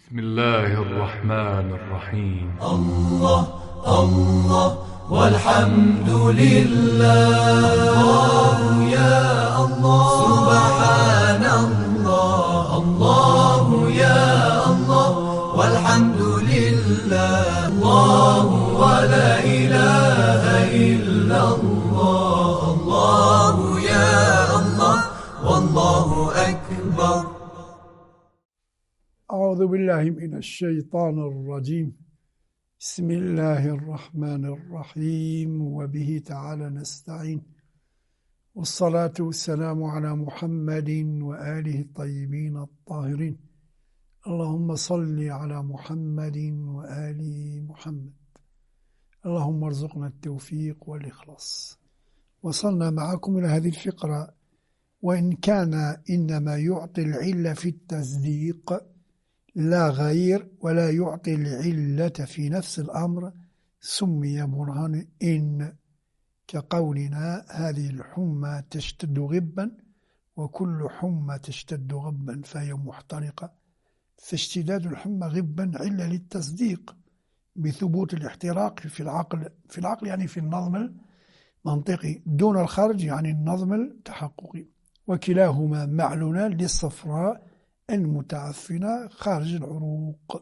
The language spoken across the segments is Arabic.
بسم الله الرحمن الرحيم. الله الله والحمد لله. الله يا الله سبحان الله. الله يا الله والحمد لله. الله ولا إله إلا الله. الله يا الله والله أكبر. أعوذ بالله من الشيطان الرجيم. بسم الله الرحمن الرحيم وبه تعالى نستعين، والصلاة والسلام على محمد وآله الطيبين الطاهرين. اللهم صل على محمد وآل محمد. اللهم ارزقنا التوفيق والإخلاص. وصلنا معكم إلى هذه الفقرة: وإن كان إنما يعطي العلة في التصديق لا غير ولا يعطي العلة في نفس الأمر سمي برهان إن، كقولنا هذه الحمى تشتد غبا وكل حمى تشتد غبا فهي محترقة. فاشتداد الحمى غبا علة للتصديق بثبوت الاحتراق في العقل يعني في النظم المنطقي، دون الخرج يعني النظم التحققي، وكلاهما معلولان للصفراء المتعفنة خارج العروق.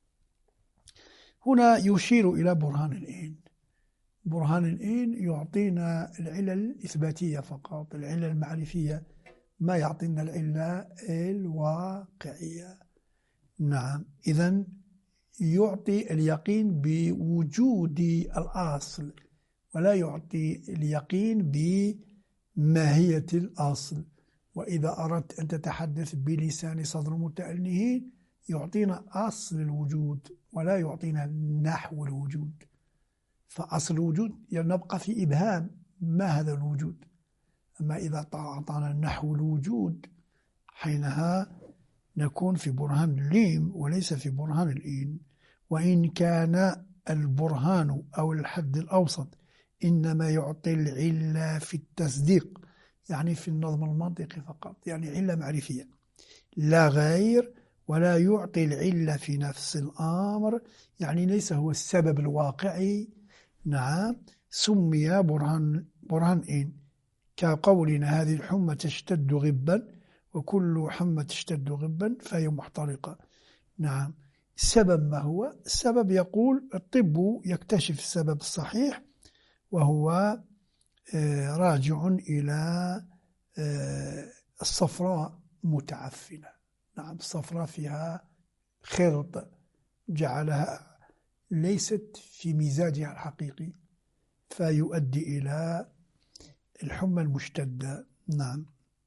هنا يشير إلى برهان الإين. برهان الإين يعطينا العلة الإثباتية فقط، العلة المعرفية ما يعطينا العلة الواقعية. نعم، إذن يعطي اليقين بوجود الأصل ولا يعطي اليقين بماهية الأصل. وإذا أردت أن تتحدث بلسان صدر المتأنهين يعطينا أصل الوجود ولا يعطينا نحو الوجود. فأصل الوجود نبقى في إبهام ما هذا الوجود. أما إذا أعطانا نحو الوجود حينها نكون في برهان الليم وليس في برهان الإين. وإن كان البرهان أو الحد الأوسط إنما يعطي العلة في التصديق يعني في النظم المنطقي فقط، يعني علة معرفية لا غير، ولا يعطي العلة في نفس الأمر يعني ليس هو السبب الواقعي. نعم، سمي برهان إن، كقولنا هذه الحمى تشتد غبا وكل حمى تشتد غبا فهي محترقة. نعم، السبب ما هو؟ السبب يقول الطب يكتشف السبب الصحيح وهو راجع إلى الصفراء متعفنة. نعم، الصفراء فيها خرط جعلها ليست في مزاجها الحقيقي فيؤدي إلى الحمى المشتدة. نعم،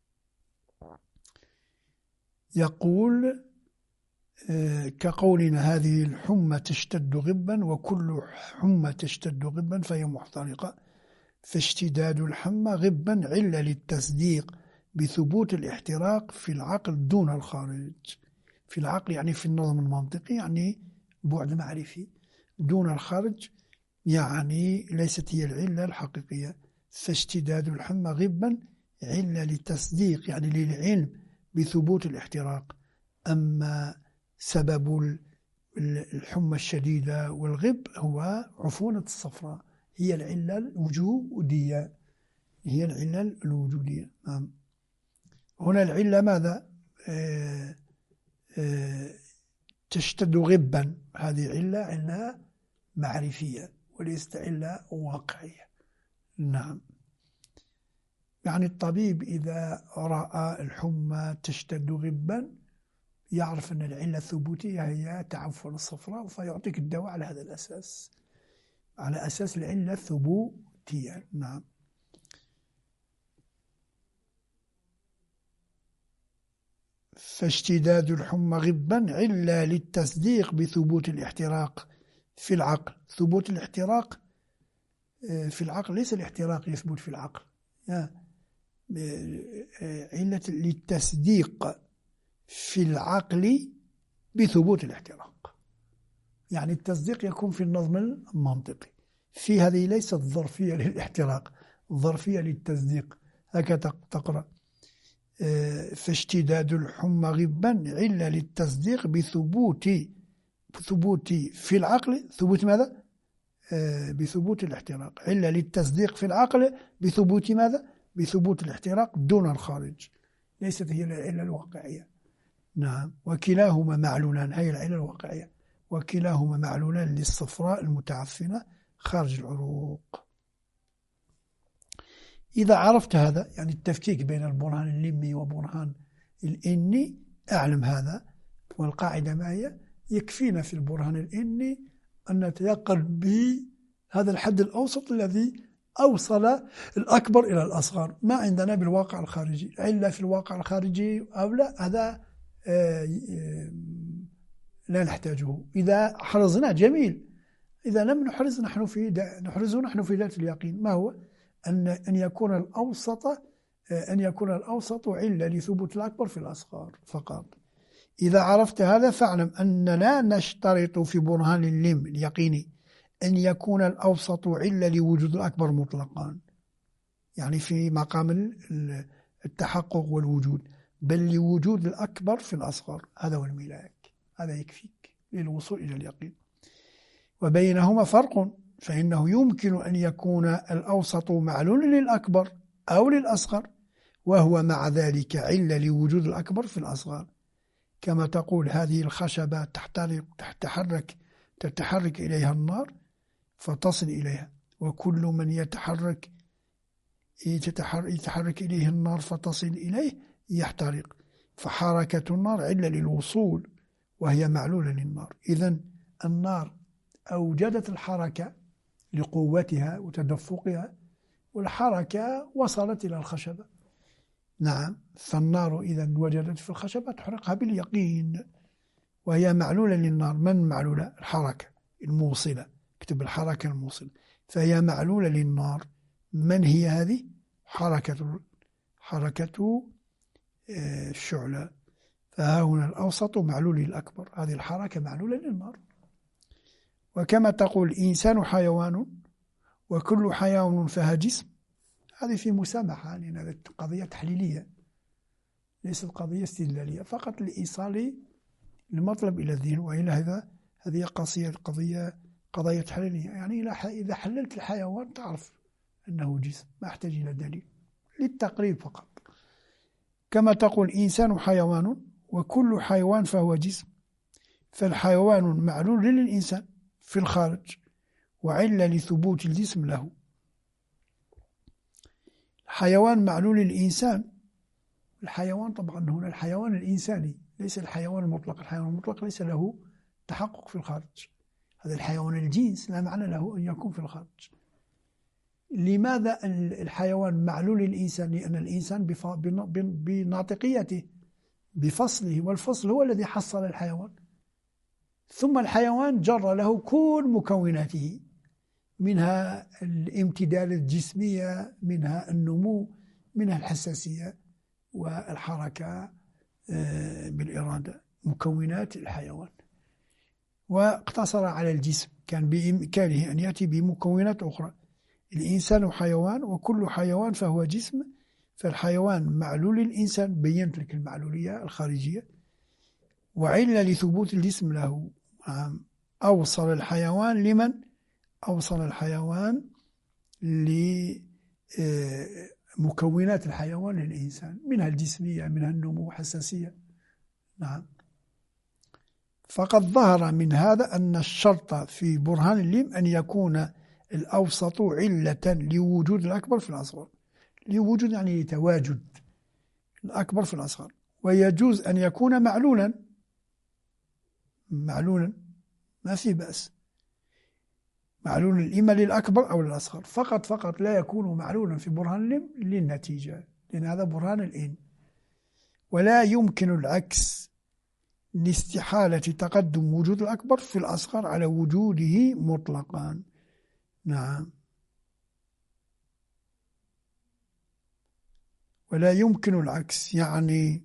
يقول كقولنا هذه الحمى تشتد غبا وكل حمى تشتد غبا فهي محترقة. فاشتداد الحمى غبا علة للتصديق بثبوت الاحتراق في العقل دون الخارج. في العقل يعني في النظم المنطقي يعني بعد معرفي، دون الخارج يعني ليست هي العلة الحقيقية. فاشتداد الحمى غبا علة للتصديق يعني للعلم بثبوت الاحتراق. أما سبب الحمى الشديدة والغب هو عفونة الصفراء، هي العلة الوجودية، هي العلة الوجودية. هنا العلة ماذا؟ تشتد غبا، هذه علة معرفية وليست علة واقعية. نعم، يعني الطبيب إذا رأى الحمى تشتد غبا يعرف أن العلة الثبوتية هي تعفن الصفراء فيعطيك الدواء على هذا الأساس، على أساس العلة الثبوتية. نعم، فاشتداد الحمى غبا علة للتصديق بثبوت الاحتراق في العقل. ثبوت الاحتراق في العقل ليس الاحتراق يثبت في العقل، علة للتصديق في العقل بثبوت الاحتراق، يعني التصديق يكون في النظم المنطقي. في هذه ليست ظرفية للاحتراق، ظرفية للتصديق. هكذا تقرأ فاشتداد الحمى غبا علة للتصديق بثبوت في العقل، ثبوت ماذا؟ بثبوت الاحتراق، علة للتصديق في العقل بثبوت ماذا؟ بثبوت الاحتراق دون الخارج، ليست هي العلة الواقعية. نعم، وكلاهما معلولان، هي العلة الواقعية، وكلاهما معلولان للصفراء المتعفنة خارج العروق. إذا عرفت هذا، يعني التفكيك بين البرهان اللمي وبرهان الإني، أعلم هذا. والقاعدة ما هي؟ يكفينا في البرهان الإني أن نتيقن بهذا الحد الأوسط الذي أوصل الأكبر إلى الأصغر، ما عندنا بالواقع الخارجي، إلا في الواقع الخارجي أو لا، هذا لا نحتاجه. إذا حرزنا جميل، إذا لم نحرز نحن في ذات اليقين. ما هو؟ أن يكون الأوسط علة لثبوت الأكبر في الأصغر فقط. إذا عرفت هذا فاعلم أن لا نشترط في برهان اللم اليقيني أن يكون الأوسط علة لوجود الأكبر مطلقا، يعني في مقام التحقق والوجود، بل لوجود الأكبر في الأصغر. هذا هو الملاك، هذا يكفيك للوصول إلى اليقين. وبينهما فرق، فإنه يمكن أن يكون الأوسط معلول للأكبر أو للأصغر، وهو مع ذلك علة لوجود الأكبر في الأصغر. كما تقول هذه الخشبة تتحرك إليها النار فتصل إليها، وكل من يتحرك إليه النار فتصل إليه يحترق، فحركة النار علة للوصول وهي معلولة للنار. إذن النار أوجدت الحركة لقوتها وتدفقها، والحركة وصلت إلى الخشبة. نعم، فالنار إذا وجدت في الخشبة تحرقها باليقين، وهي معلولة للنار. من معلولة؟ الحركة الموصلة، اكتب الحركة الموصلة، فهي معلولة للنار. من هي هذه؟ حركة الشعلة. فها هنا الأوسط معلول للأكبر، هذه الحركة معلولة للنار. وكما تقول الإنسان حيوان وكل حيوان فها جسم، هذه في مسامحة، لأن هذه قضية تحليلية ليست قضية استدلالية، فقط لإيصال المطلب إلى الذهن. وإلى هذه قضية تحليلية، يعني إذا حللت الحيوان تعرف أنه جسم، ما أحتاج إلى دليل، للتقريب فقط. كما تقول إنسان حيوان وكل حيوان فهو جسم، فالحيوان معلول للإنسان في الخارج وعلة لثبوت الجسم له. الحيوان معلول للإنسان، الحيوان طبعا هنا الحيوان الإنساني ليس الحيوان المطلق، الحيوان المطلق ليس له تحقق في الخارج، هذا الحيوان الجنس لا معنى له أن يكون في الخارج. لماذا الحيوان معلول للإنسان؟ لأن الإنسان بناطقيته بفصله، والفصل هو الذي حصل الحيوان، ثم الحيوان جر له كل مكوناته، منها الامتداد الجسمية، منها النمو، منها الحساسية والحركة بالإرادة، مكونات الحيوان. واقتصر على الجسم، كان بإمكانه أن يأتي بمكونات أخرى. الإنسان حيوان وكل حيوان فهو جسم، فالحيوان معلول للإنسان، بينت لك المعلولية الخارجية، وعلة لثبوت الجسم له. أوصل الحيوان لمن؟ أوصل الحيوان لمكونات الحيوان للإنسان، منها الجسمية، منها النمو، حساسية. نعم. فقد ظهر من هذا أن الشرط في برهان اللم أن يكون الأوسط علة لوجود الأكبر في الأصغر. لوجود يعني تواجد الأكبر في الأصغر، ويجوز أن يكون معلولا ما في بأس، معلول إما للأكبر أو للأصغر، فقط لا يكون معلولا في برهان اللم للنتيجة، لأن هذا برهان الإن. ولا يمكن العكس لاستحالة تقدم وجود الأكبر في الأصغر على وجوده مطلقا. نعم، ولا يمكن العكس، يعني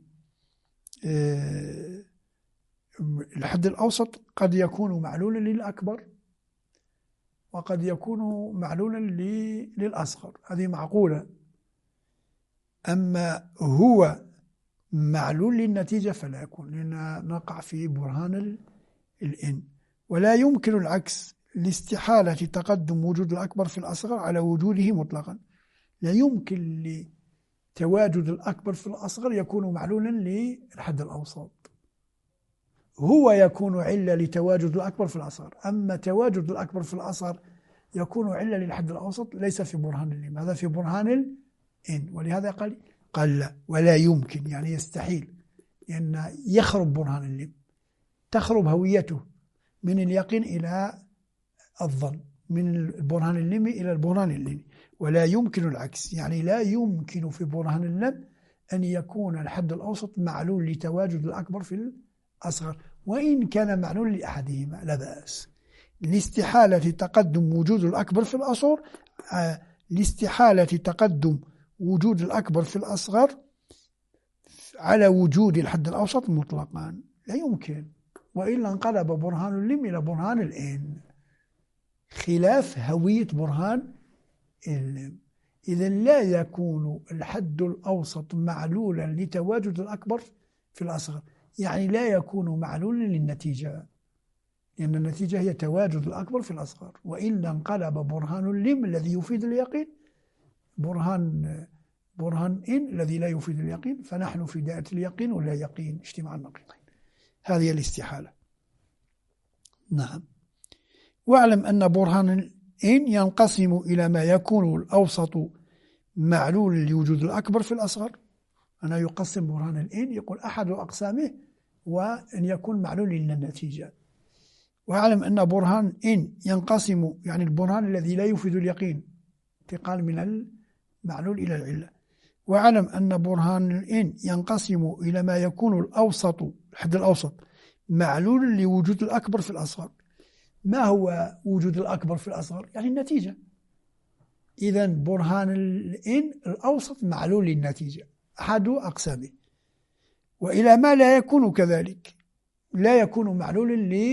الحد الأوسط قد يكون معلولا للأكبر وقد يكون معلولا للأصغر، هذه معقولة. أما هو معلول للنتيجة فلا يكون، لأن نقع في برهان الإن. ولا يمكن العكس لاستحالة تقدم وجود الأكبر في الأصغر على وجوده مطلقا. لا يمكن لتواجد الأكبر في الأصغر يكون معلولا للحد الأوسط، هو يكون علة لتواجد الأكبر في الأصغر، أما تواجد الأكبر في الأصغر يكون علة للحد الأوسط ليس في برهان اللم، هذا في برهان الإن. ولهذا قال لا ولا يمكن، يعني يستحيل، لأن يخرب برهان اللم، تخرب هويته من اليقين إلى الظن، من البرهان اللمي إلى البرهان اللمي. ولا يمكن العكس، يعني لا يمكن في برهان اللم أن يكون الحد الأوسط معلول لتواجد الأكبر في الأصغر، وإن كان معلول لأحدهما لا بأس. لاستحالة تقدم وجود الأكبر في الأصغر، لاستحالة تقدم وجود الأكبر في الأصغر على وجود الحد الأوسط مطلقا، لا يمكن، وإلا انقلب برهان اللم إلى برهان الإن، خلاف هوية برهان اللم. إذا لا يكون الحد الأوسط معلولا لتواجد الأكبر في الأصغر، يعني لا يكون معلولا للنتيجة، لأن النتيجة هي تواجد الأكبر في الأصغر، وإلا انقلب برهان اللم الذي يفيد اليقين برهان إن الذي لا يفيد اليقين، فنحن في دائرة اليقين ولا يقين، اجتماع النقيضين، هذه الاستحالة. نعم. واعلم أن برهان إن ينقسم إلى ما يكون الأوسط معلول لوجود الأكبر في الأصغر. أنا يقسم برهان الإن، يقول أحد أقسامه وأن يكون معلول للنتيجة. واعلم أن برهان إن ينقسم، يعني البرهان الذي لا يفيد اليقين، انتقال من المعلول إلى العلة. واعلم أن برهان الإن ينقسم إلى ما يكون الأوسط، الحد الأوسط معلول لوجود الأكبر في الأصغر. ما هو وجود الأكبر في الأصغر؟ يعني النتيجة. إذن برهان الإن الأوسط معلول للنتيجة، أحد أقسامه. وإلى ما لا يكون كذلك، لا يكون معلولا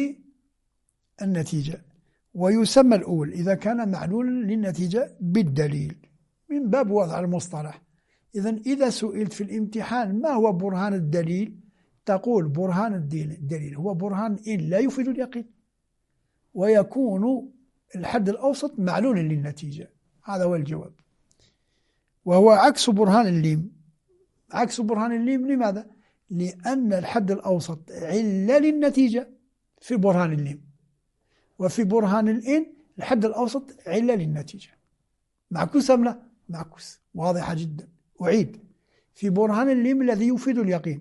للنتيجة، ويسمى الأول إذا كان معلولا للنتيجة بالدليل، من باب وضع المصطلح. إذن إذا سئلت في الامتحان ما هو برهان الدليل، تقول برهان الدليل هو برهان إن لا يفيد اليقين، ويكون الحد الأوسط معلولا للنتيجة، هذا هو الجواب. وهو عكس برهان اللم. عكس برهان اللم لماذا؟ لأن الحد الأوسط علة للنتيجة في برهان اللم، وفي برهان الإن الحد الأوسط علة للنتيجة. معكوس أم لا؟ معكوس، واضحة جدا. أعيد، في برهان اللم الذي يفيد اليقين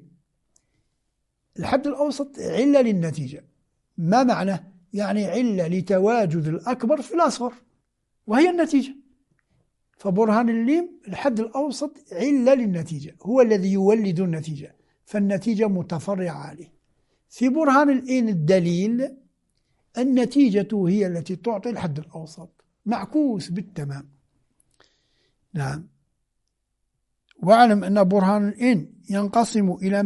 الحد الأوسط علة للنتيجة. ما معنى؟ يعني علة لتواجد الأكبر في الأصغر وهي النتيجة. فبرهان اللم الحد الأوسط علة للنتيجة، هو الذي يولد النتيجة، فالنتيجة متفرعة عليه. في برهان الإن الدليل النتيجة هي التي تعطي الحد الأوسط، معكوس بالتمام. نعم. واعلم أن برهان الإن ينقسم إلى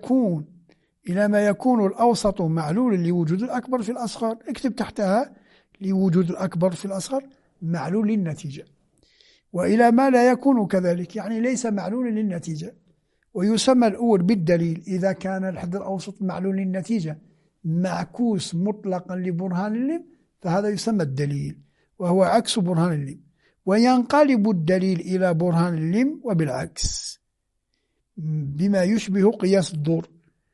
ما يكون الأوسط معلول لوجود الأكبر في الأصغر. اكتب تحتها لوجود الأكبر في الأصغر معلول للنتيجة. وإلى ما لا يكون كذلك، يعني ليس معلولا للنتيجة. ويسمى الأول بالدليل إذا كان الحد الأوسط معلول للنتيجة معكوس مطلقا لبرهان اللم، فهذا يسمى الدليل، وهو عكس برهان اللم. وينقلب الدليل إلى برهان اللم وبالعكس بما يشبه قياس الدور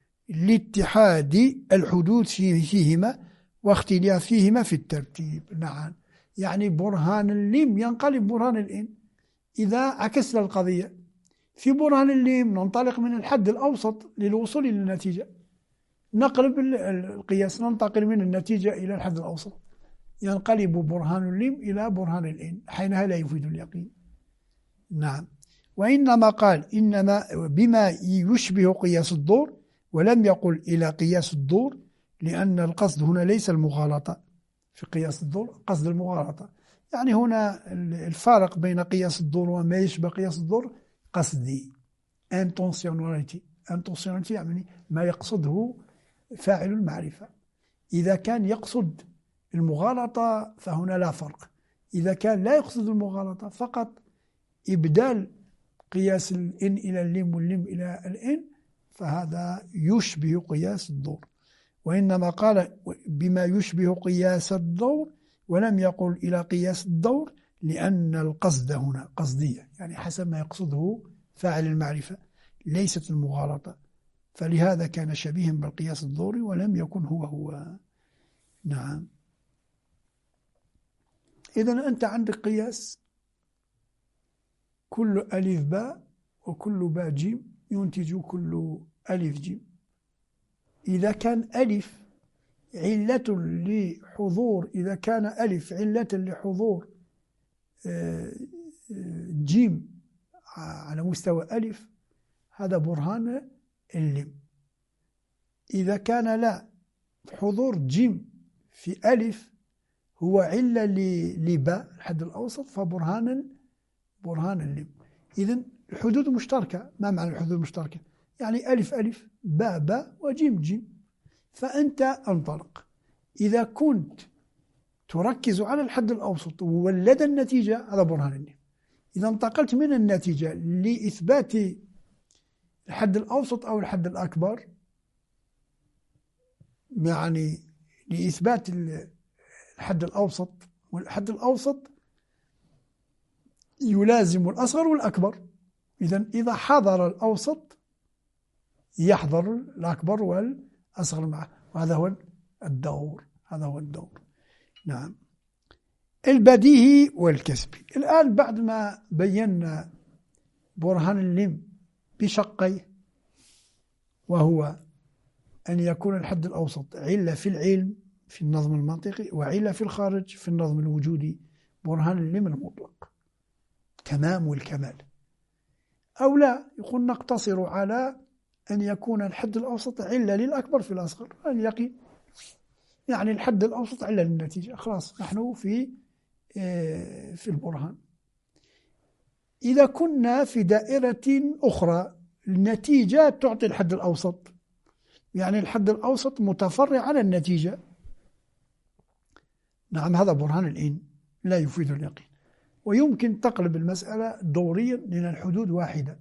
لاتحاد الحدود فيهما واختلافهما في الترتيب. نعم، يعني برهان اللم ينقلب برهان الإن إذا عكسنا القضية. في برهان اللم ننطلق من الحد الأوسط للوصول إلى النتيجة، نقلب القياس، ننتقل من النتيجة إلى الحد الأوسط، ينقلب برهان اللم إلى برهان الإن، حينها لا يفيد اليقين. نعم. وإنما قال إنما بما يشبه قياس الدور، ولم يقل إلى قياس الدور، لأن القصد هنا ليس المغالطة. في قياس الدور قصد المغالطة، يعني هنا الفارق بين قياس الدور وما يشبه قياس الدور قصدي، intentionality يعني ما يقصده فاعل المعرفة. إذا كان يقصد المغالطة فهنا لا فرق، إذا كان لا يقصد المغالطة فقط إبدال قياس الإن إلى اللم واللم إلى الإن فهذا يشبه قياس الدور، وإنما قال بما يشبه قياس الدور ولم يقل إلى قياس الدور، لأن القصد هنا قصدية، يعني حسب ما يقصده فاعل المعرفة ليست المغالطة، فلهذا كان شبيها بالقياس الدوري ولم يكن هو. نعم. إذن أنت عندك قياس كل ألف باء وكل باء جيم ينتج كل ألف جيم. إذا كان ألف علة لحضور، إذا كان ألف علة لحضور جيم على مستوى ألف، هذا برهان اللم. إذا كان لا حضور جيم في ألف هو علة لباء الحد الأوسط، فبرهان اللم. إذن الحدود مشتركة. ما معنى الحدود المشتركة؟ يعني ألف ألف باء باء وجيم جيم. فأنت انطلق، إذا كنت تركز على الحد الأوسط وولد النتيجة، هذا برهان اللم. إذا انتقلت من النتيجة لإثبات الحد الأوسط أو الحد الأكبر، يعني لإثبات الحد الأوسط، والحد الأوسط يلازم الأصغر والأكبر. إذا حضر الأوسط يحضر الأكبر والأصغر معه، وهذا هو الدور. نعم. البديهي والكسبي. الآن بعد ما بينا برهان اللم بشقيه، وهو أن يكون الحد الأوسط علة في العلم في النظم المنطقي، وعلة في الخارج في النظم الوجودي، برهان اللم المطلق تمام والكمال. أو لا، يقول نقتصر على أن يكون الحد الأوسط علة للأكبر في الأصغر، اليقين، يعني الحد الأوسط علة للنتيجة، خلاص نحن في البرهان. إذا كنا في دائرة أخرى، النتيجة تعطي الحد الأوسط، يعني الحد الأوسط متفرع على النتيجة، نعم، هذا برهان الإن لا يفيد اليقين. ويمكن تقلب المسألة دوريا، لأن الحدود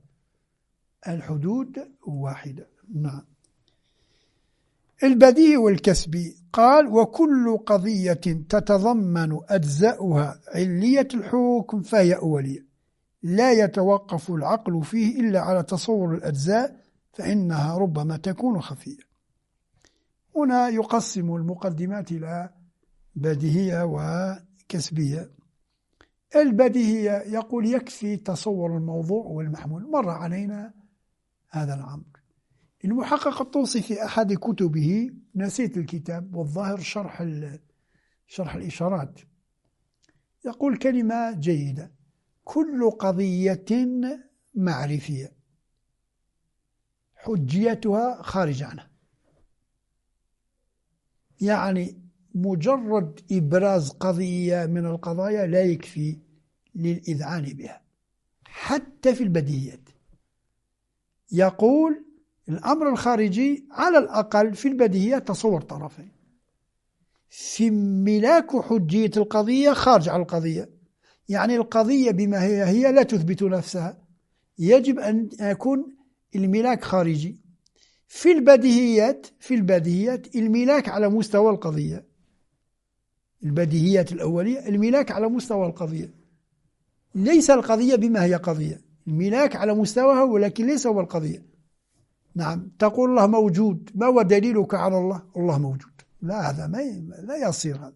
واحدة. نعم. البديهي والكسبي. قال: وكل قضية تتضمن أجزاؤها علية الحكم فهي أولية، لا يتوقف العقل فيه إلا على تصور الأجزاء، فإنها ربما تكون خفية. هنا يقسم المقدمات إلى بديهية وكسبية. البديهية يقول يكفي تصور الموضوع والمحمول، مر علينا هذا الأمر. المحقق الطوسي في أحد كتبه، نسيت الكتاب والظاهر شرح الإشارات، يقول كلمة جيدة: كل قضية معرفية حجيتها خارج عنها. يعني مجرد إبراز قضية من القضايا لا يكفي للإذعان بها، حتى في البديهيات. يقول الأمر الخارجي على الأقل في البديهيات تصور طرفين، في ملاك حجية القضية خارج عن القضية، يعني القضية بما هي لا تثبت نفسها، يجب أن يكون الملاك خارجي. في البديهيات الملاك على مستوى القضية، البديهيات الأولية الملاك على مستوى القضية، ليس القضية بما هي قضية، الملاك على مستواها ولكن ليس هو القضية. نعم، تقول الله موجود، ما هو دليلك على الله موجود؟ لا، هذا لا يصير، هذا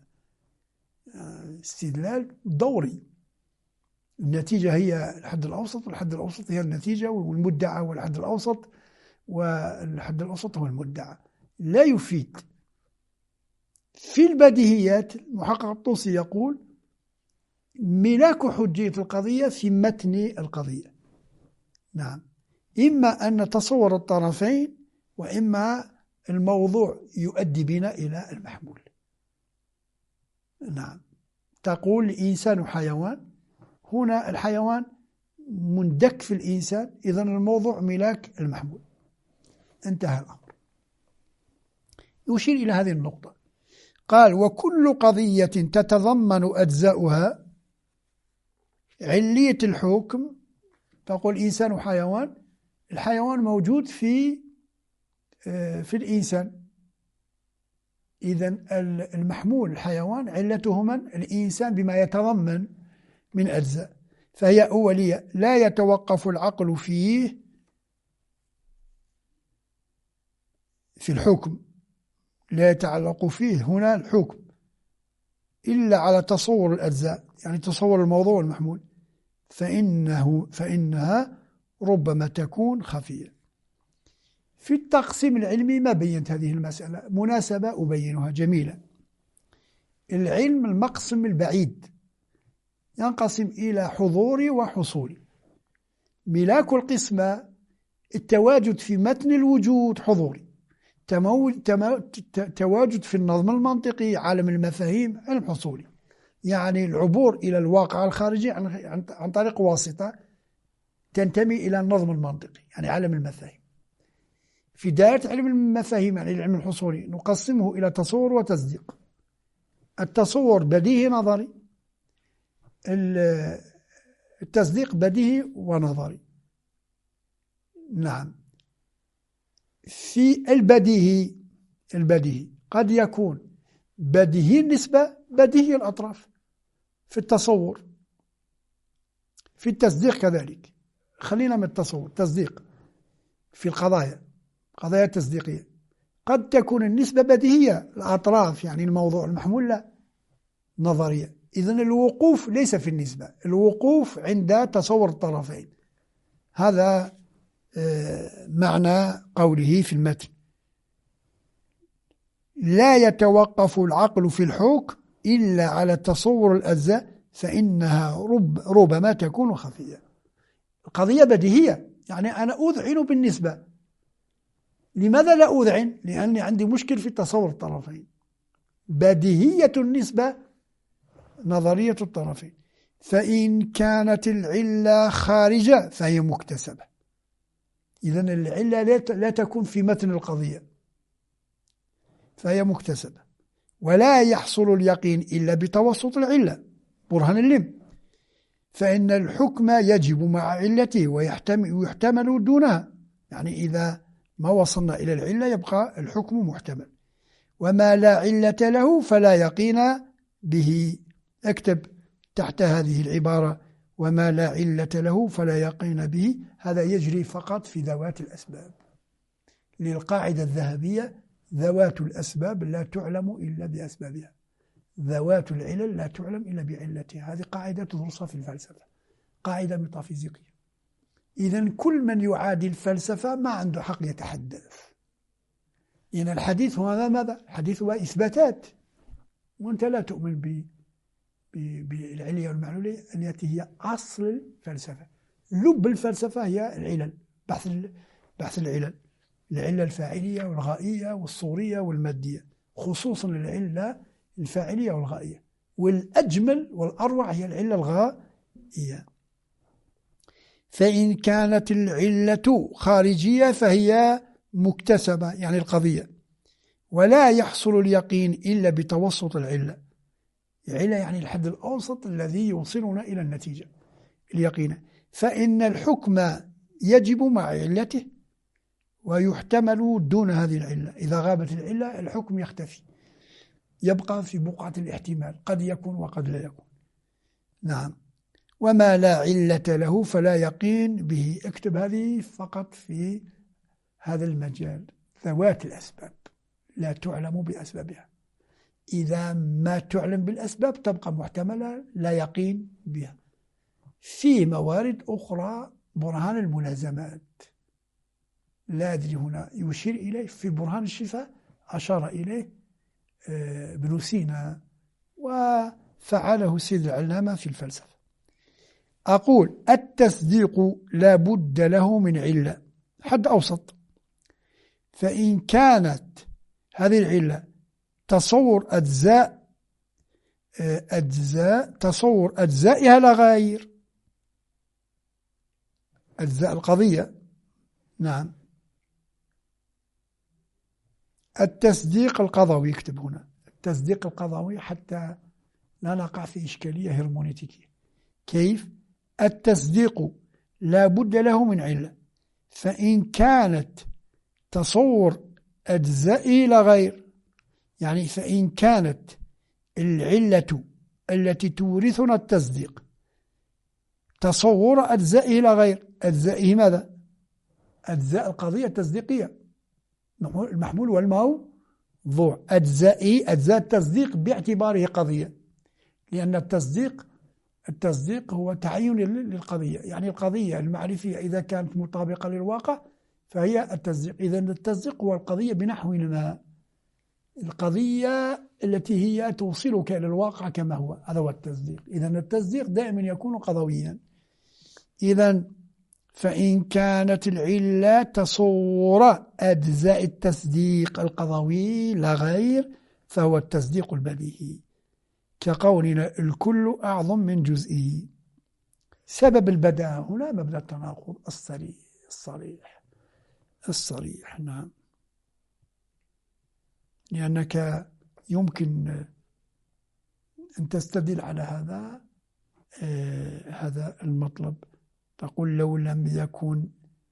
استدلال دوري. النتيجة هي الحد الأوسط، والحد الأوسط هي النتيجة، والمدعى هو الحد الأوسط، والحد الأوسط هو المدعى، لا يفيد. في البديهيات المحقق الطوسي يقول ملاك حجية القضية في متن القضية. نعم، إما أن نتصور الطرفين، وإما الموضوع يؤدي بنا إلى المحمول. نعم، تقول الإنسان حيوان، هنا الحيوان مندك في الإنسان، إذن الموضوع ملاك المحمول، انتهى الأمر. يشير إلى هذه النقطة. قال: وكل قضية تتضمن أجزاؤها علية الحكم. تقول الإنسان حيوان، الحيوان موجود في في الإنسان. إذن المحمول الحيوان علته من؟ الإنسان بما يتضمن من أجزاء، فهي أولية لا يتوقف العقل فيه في الحكم، لا يتعلق فيه هنا الحكم إلا على تصور الأجزاء، يعني تصور الموضوع المحمول، فإنها ربما تكون خفية. في التقسيم العلمي ما بينت هذه المسألة، مناسبة أبينها جميلة. العلم المقسم البعيد ينقسم إلى حضوري وحصولي. ملاك القسمة التواجد في متن الوجود حضوري، تواجد في النظم المنطقي عالم المفاهيم علم حصولي، يعني العبور إلى الواقع الخارجي عن طريق واسطة تنتمي إلى النظم المنطقي، يعني عالم المفاهيم. في دائرة علم المفاهيم يعني العلم الحصولي نقسمه إلى تصور وتصديق. التصور بديهي نظري، التصديق بديهي ونظري. نعم. في البديهي قد يكون بديهي النسبة بديهي الأطراف في التصور. في التصديق كذلك، خلينا من التصور، تصديق في القضايا التصديقية قد تكون النسبة بديهية الأطراف، يعني الموضوع المحمول لا، نظرية. إذن الوقوف ليس في النسبة، الوقوف عند تصور الطرفين. هذا معنى قوله في المتن لا يتوقف العقل في الحكم إلا على تصور الأجزاء فإنها ربما تكون خفية. القضية بديهية، يعني أنا أذعن بالنسبة. لماذا لا أذعن؟ لأني عندي مشكل في تصور الطرفين. بديهية النسبة نظرية الطرفين. فإن كانت العلة خارجة فهي مكتسبة. إذن العلة لا تكون في متن القضية، فهي مكتسبة. ولا يحصل اليقين إلا بتوسط العلة، برهان اللم. فإن الحكم يجب مع علته ويحتمل دونها، يعني إذا ما وصلنا إلى العلة يبقى الحكم محتمل. وما لا علة له فلا يقين به. اكتب تحت هذه العبارة وما لا علة له فلا يقين به. هذا يجري فقط في ذوات الأسباب. للقاعدة الذهبية ذوات الأسباب لا تعلم إلا بأسبابها، ذوات العلل لا تعلم إلا بعلتها. هذه قاعدة تدرسها في الفلسفة، قاعدة ميتافيزيقية. إذن كل من يعادي الفلسفة ما عنده حق يتحدث. إن الحديث هذا ماذا؟ الحديث هو إثباتات، وأنت لا تؤمن بالعلية والمعلولية التي هي أصل الفلسفة. لب الفلسفة هي العلل، بحث العلل، العلة الفاعلية والغائية والصورية والمادية، خصوصا العلة الفاعلية والغائية، والأجمل والأروع هي العلة الغائية. فإن كانت العلة خارجية فهي مكتسبة، يعني القضية. ولا يحصل اليقين إلا بتوسط العلة. العلة يعني الحد الأوسط الذي يوصلنا إلى النتيجة اليقين. فإن الحكم يجب مع علته ويحتمل دون هذه العلة. إذا غابت العلة الحكم يختفي، يبقى في بقعة الاحتمال، قد يكون وقد لا يكون. نعم. وما لا علة له فلا يقين به. اكتب هذه فقط في هذا المجال. ذوات الأسباب لا تعلم بأسبابها. إذا ما تعلم بالأسباب تبقى محتملة لا يقين بها. في موارد أخرى برهان الملازمات، لا أدري هنا يشير إليه. في برهان الشفاء أشار إليه ابن سينا وفعله سيد العلامة في الفلسفة. أقول التصديق لا بد له من علة، حد أوسط. فإن كانت هذه العلة تصور تصور أجزائها لغاير، أجزاء القضية. نعم. التصديق القضوي، يكتب هنا التصديق القضوي حتى لا نقع في إشكالية هرمونيتيكية. كيف؟ التصديق لا بد له من علة. فإن كانت تصور أجزاء إلى غير، يعني فإن كانت العلة التي تورثنا التصديق تصور أجزاء إلى غير، أجزائه ماذا؟ أجزاء القضية التصديقية، المحمول والموضوع، أجزاء التصديق باعتباره قضية، لأن التصديق هو تعين للقضية، يعني القضية المعرفية إذا كانت مطابقة للواقع فهي التصديق. إذن التصديق هو القضية بنحو ما، القضية التي هي توصلك إلى الواقع كما هو، هذا هو التصديق. إذن التصديق دائما يكون قضويا. إذن فإن كانت العلة تصور أجزاء التصديق القضوي لا غير فهو التصديق البديهي، كقولنا الكل أعظم من جزئه. سبب البداهة هنا مبدأ التناقض الصريح. نعم، لأنك يمكن أن تستدل على هذا المطلب، تقول لو لم يكن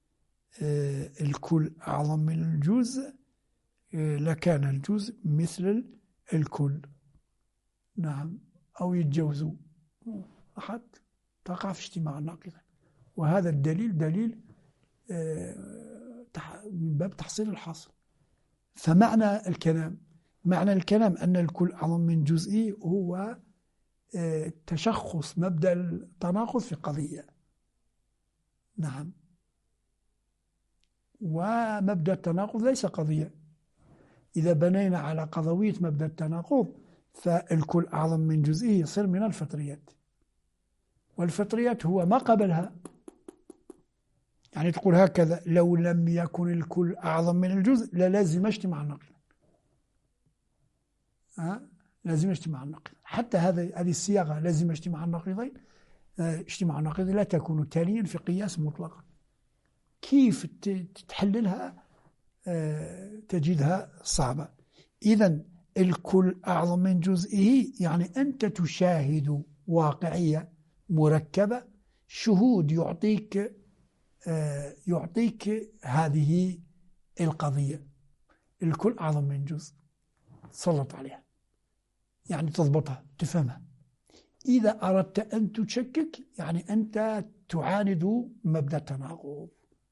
الكل أعظم من الجزء لكان الجزء مثل الكل. نعم، أو يتجوزوا أحد تقع في اجتماع الناقضين، وهذا الدليل دليل من باب تحصيل الحاصل. فمعنى الكلام أن الكل أعظم من جزئي هو تشخص مبدأ التناقض في قضية. نعم، ومبدأ التناقض ليس قضية. إذا بنينا على قضوية مبدأ التناقض فالكل أعظم من جزئه يصير من الفطريات، والفطريات هو ما قبلها. يعني تقول هكذا لو لم يكن الكل أعظم من الجزء لازم اجتماع النقيض، لازم اجتماع النقيض. حتى هذه الصياغة لازم اجتماع النقيضين، اجتماع النقيض لا تكون تاليا في قياس مطلقا. كيف تحللها تجدها صعبة. إذن الكل أعظم من جزئه يعني أنت تشاهد واقعية مركبة، شهود يعطيك هذه القضية، الكل أعظم من جزء، تسلط عليها يعني تضبطها تفهمها. إذا أردت أن تشكك يعني أنت تعاند مبدأ التناقض.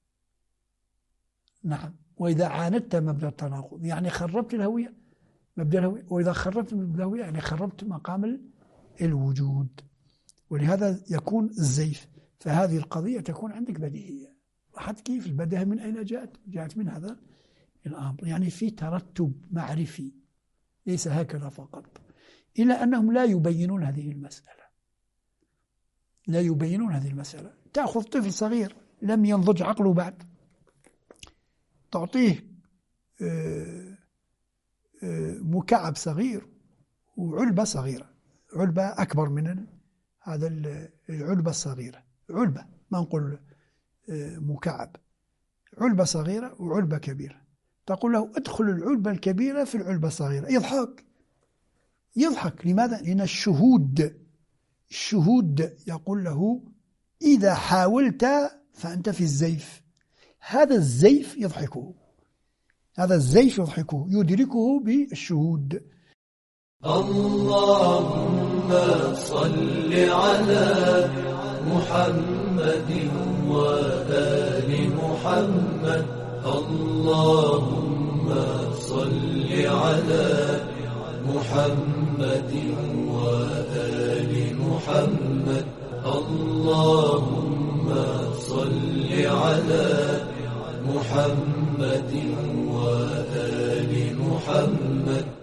نعم، وإذا عاندت مبدأ التناقض يعني خربت الهوية، مبدأ الهوية، وإذا خربت مبدأ الهوية يعني خربت مقام الوجود. ولهذا يكون الزيف. فهذه القضية تكون عندك بديهية. لاحظت كيف البداهة من أين جاءت من هذا الأمر، يعني في ترتب معرفي، ليس هكذا فقط. إلا أنهم لا يبينون هذه المسألة. تأخذ طفل صغير لم ينضج عقله بعد، تعطيه مكعب صغير وعلبة صغيرة، علبة أكبر من هذا العلبة الصغيرة، علبة ما نقول مكعب، علبة صغيرة وعلبة كبيرة. تقول له ادخل العلبة الكبيرة في العلبة الصغيرة، يضحك. لماذا؟ لأن الشهود يقول له إذا حاولت فأنت في الزيف. هذا الزيف يضحكه، يدركه بالشهود. اللهم صل على محمد وآل محمد. اللهم صل على محمد وآل محمد. اللهم صل على محمد وآل محمد.